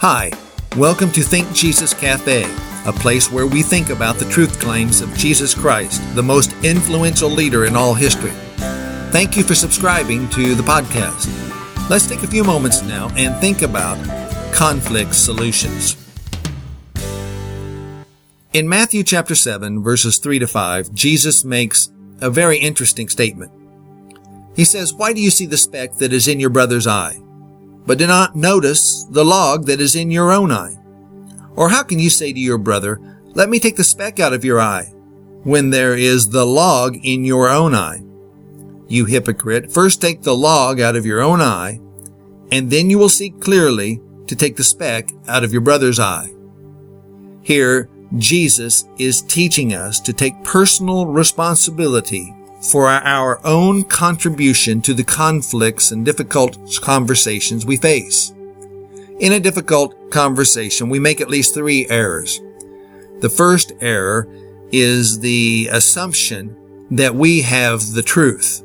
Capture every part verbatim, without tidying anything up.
Hi, welcome to Think Jesus Cafe, a place where we think about the truth claims of Jesus Christ, the most influential leader in all history. Thank you for subscribing to the podcast. Let's take a few moments now and think about conflict solutions. In Matthew chapter seven, verses three to five, Jesus makes a very interesting statement. He says, "Why do you see the speck that is in your brother's eye, but do not notice the log that is in your own eye? Or how can you say to your brother, 'Let me take the speck out of your eye,' when there is the log in your own eye? You hypocrite, first take the log out of your own eye, and then you will see clearly to take the speck out of your brother's eye." Here, Jesus is teaching us to take personal responsibility for our own contribution to the conflicts and difficult conversations we face. In a difficult conversation, we make at least three errors. The first error is the assumption that we have the truth.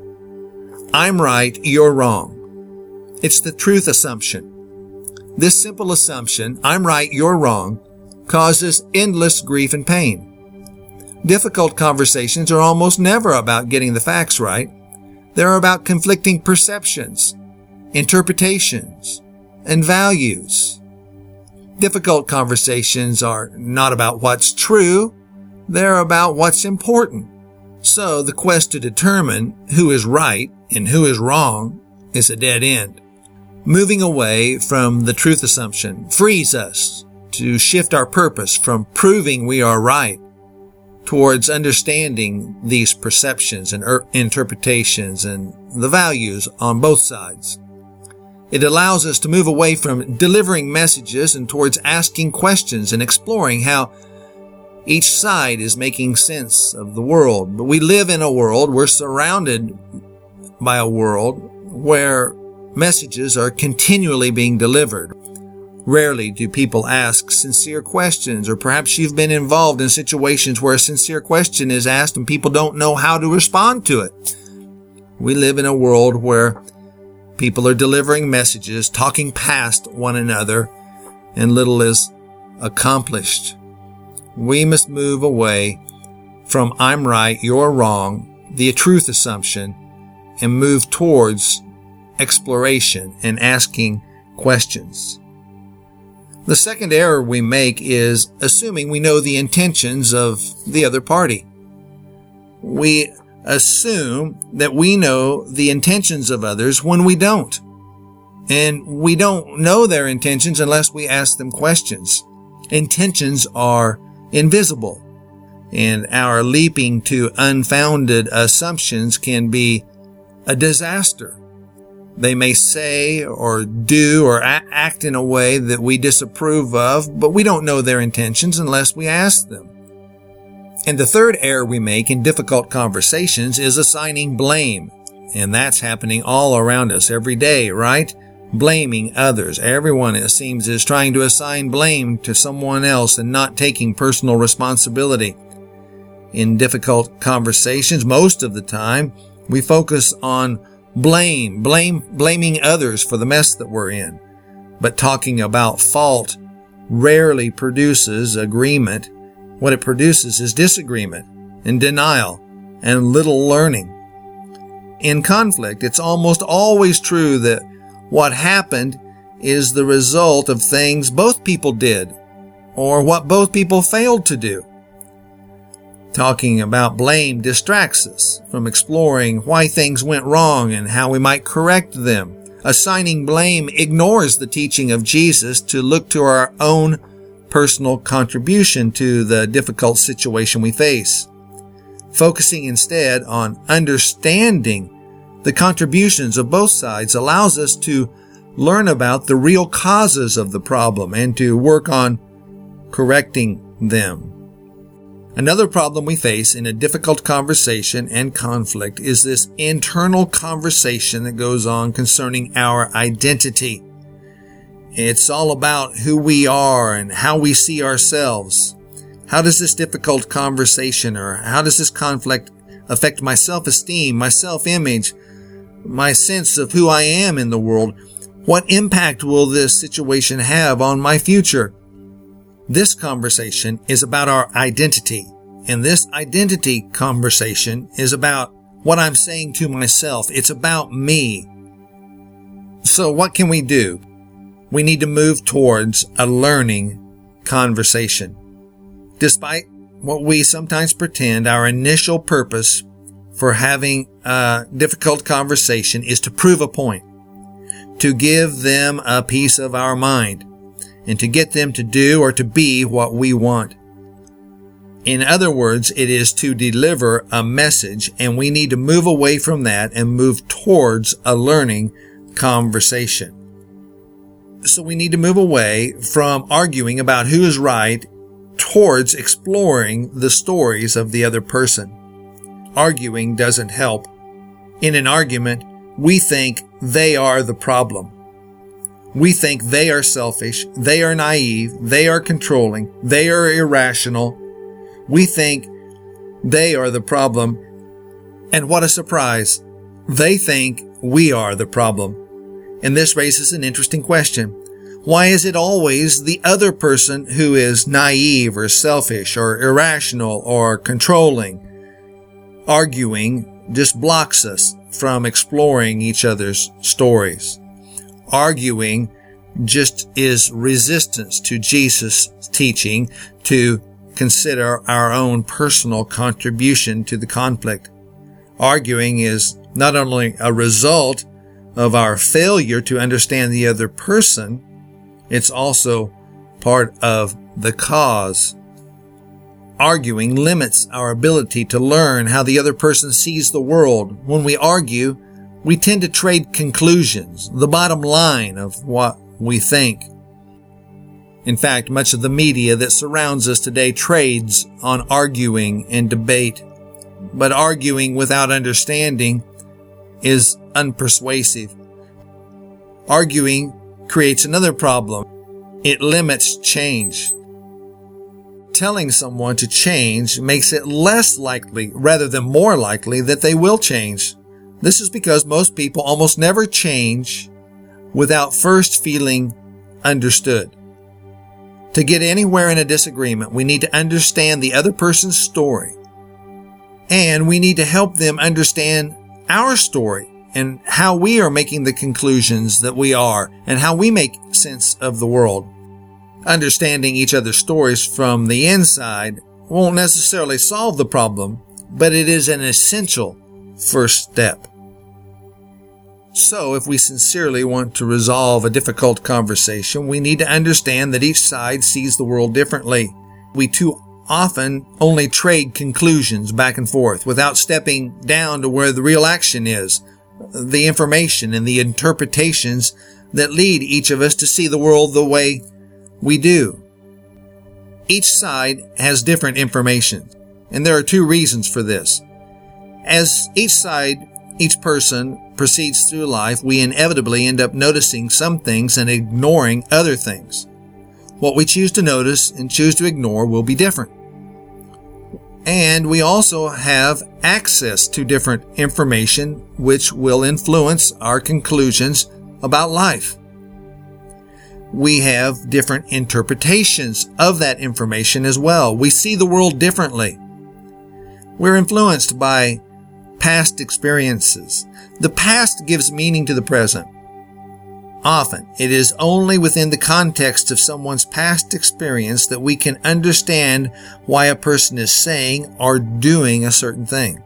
I'm right, you're wrong. It's the truth assumption. This simple assumption, I'm right, you're wrong, causes endless grief and pain. Difficult conversations are almost never about getting the facts right. They're about conflicting perceptions, interpretations, and values. Difficult conversations are not about what's true. They're about what's important. So the quest to determine who is right and who is wrong is a dead end. Moving away from the truth assumption frees us to shift our purpose from proving we are right towards understanding these perceptions and er- interpretations and the values on both sides. It allows us to move away from delivering messages and towards asking questions and exploring how each side is making sense of the world. But we live in a world, we're surrounded by a world where messages are continually being delivered. Rarely do people ask sincere questions, or perhaps you've been involved in situations where a sincere question is asked and people don't know how to respond to it. We live in a world where people are delivering messages, talking past one another, and little is accomplished. We must move away from I'm right, you're wrong, the truth assumption, and move towards exploration and asking questions. The second error we make is assuming we know the intentions of the other party. We assume that we know the intentions of others when we don't. And we don't know their intentions unless we ask them questions. Intentions are invisible, and our leaping to unfounded assumptions can be a disaster. They may say or do or a- act in a way that we disapprove of, but we don't know their intentions unless we ask them. And the third error we make in difficult conversations is assigning blame. And that's happening all around us every day, right? Blaming others. Everyone, it seems, is trying to assign blame to someone else and not taking personal responsibility. In difficult conversations, most of the time, we focus on Blame, blame, blaming others for the mess that we're in. But talking about fault rarely produces agreement. What it produces is disagreement and denial and little learning. In conflict, it's almost always true that what happened is the result of things both people did or what both people failed to do. Talking about blame distracts us from exploring why things went wrong and how we might correct them. Assigning blame ignores the teaching of Jesus to look to our own personal contribution to the difficult situation we face. Focusing instead on understanding the contributions of both sides allows us to learn about the real causes of the problem and to work on correcting them. Another problem we face in a difficult conversation and conflict is this internal conversation that goes on concerning our identity. It's all about who we are and how we see ourselves. How does this difficult conversation or how does this conflict affect my self-esteem, my self-image, my sense of who I am in the world? What impact will this situation have on my future? This conversation is about our identity, and this identity conversation is about what I'm saying to myself. It's about me. So what can we do? We need to move towards a learning conversation. Despite what we sometimes pretend, our initial purpose for having a difficult conversation is to prove a point, to give them a piece of our mind, and to get them to do or to be what we want. In other words, it is to deliver a message, and we need to move away from that and move towards a learning conversation. So we need to move away from arguing about who is right towards exploring the stories of the other person. Arguing doesn't help. In an argument, we think they are the problem. We think they are selfish, they are naive, they are controlling, they are irrational. We think they are the problem. And what a surprise. They think we are the problem. And this raises an interesting question. Why is it always the other person who is naive or selfish or irrational or controlling? Arguing just blocks us from exploring each other's stories. Arguing just is resistance to Jesus' teaching to consider our own personal contribution to the conflict. Arguing is not only a result of our failure to understand the other person, it's also part of the cause. Arguing limits our ability to learn how the other person sees the world. When we argue, we tend to trade conclusions, the bottom line of what we think. In fact, much of the media that surrounds us today trades on arguing and debate. But arguing without understanding is unpersuasive. Arguing creates another problem. It limits change. Telling someone to change makes it less likely, rather than more likely, that they will change. This is because most people almost never change without first feeling understood. To get anywhere in a disagreement, we need to understand the other person's story. And we need to help them understand our story and how we are making the conclusions that we are and how we make sense of the world. Understanding each other's stories from the inside won't necessarily solve the problem, but it is an essential first step. So, if we sincerely want to resolve a difficult conversation, we need to understand that each side sees the world differently. We too often only trade conclusions back and forth without stepping down to where the real action is, the information and the interpretations that lead each of us to see the world the way we do. Each side has different information, and there are two reasons for this. As each side, each person proceeds through life, we inevitably end up noticing some things and ignoring other things. What we choose to notice and choose to ignore will be different. And we also have access to different information which will influence our conclusions about life. We have different interpretations of that information as well. We see the world differently. We're influenced by past experiences. The past gives meaning to the present. Often, it is only within the context of someone's past experience that we can understand why a person is saying or doing a certain thing.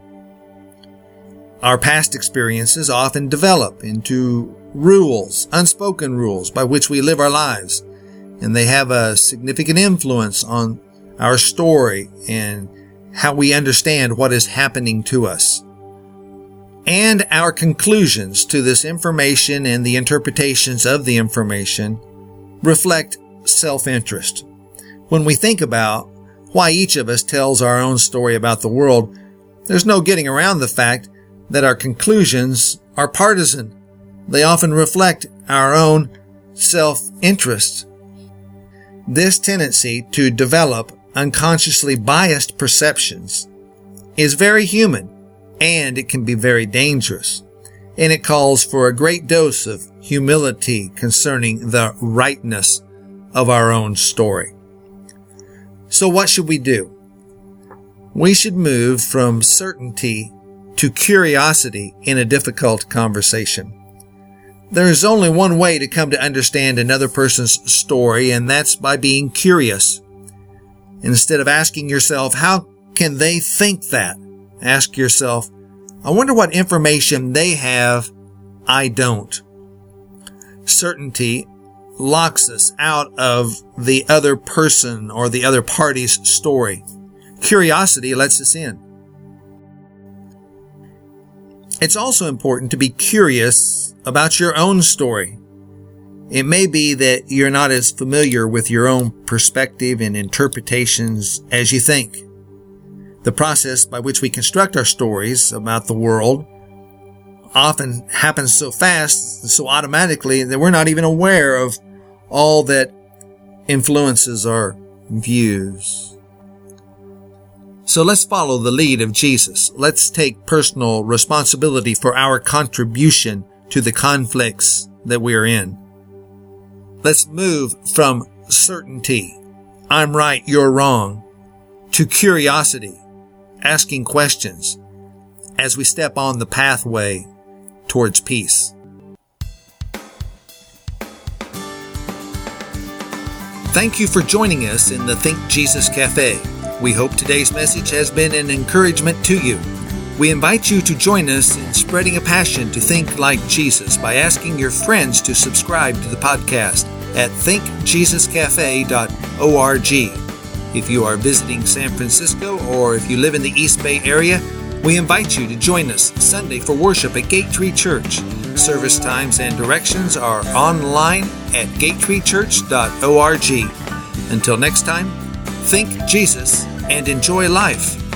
Our past experiences often develop into rules, unspoken rules by which we live our lives, and they have a significant influence on our story and how we understand what is happening to us. And our conclusions to this information and the interpretations of the information reflect self-interest. When we think about why each of us tells our own story about the world, there's no getting around the fact that our conclusions are partisan. They often reflect our own self-interest. This tendency to develop unconsciously biased perceptions is very human, and it can be very dangerous. and it calls for a great dose of humility concerning the rightness of our own story. So what should we do? We should move from certainty to curiosity in a difficult conversation. There is only one way to come to understand another person's story, and that's by being curious. Instead of asking yourself, how can they think that? Ask yourself, I wonder what information they have I don't. Certainty locks us out of the other person or the other party's story. Curiosity lets us in. It's also important to be curious about your own story. It may be that you're not as familiar with your own perspective and interpretations as you think. The process by which we construct our stories about the world often happens so fast, so automatically, that we're not even aware of all that influences our views. So let's follow the lead of Jesus. Let's take personal responsibility for our contribution to the conflicts that we are in. Let's move from certainty, I'm right, you're wrong, to curiosity, asking questions, as we step on the pathway towards peace. Thank you for joining us in the Think Jesus Cafe. We hope today's message has been an encouragement to you. We invite you to join us in spreading a passion to think like Jesus by asking your friends to subscribe to the podcast at think jesus cafe dot org. If you are visiting San Francisco or if you live in the East Bay area, we invite you to join us Sunday for worship at Gate Tree Church. Service times and directions are online at gate tree church dot org. Until next time, think Jesus and enjoy life.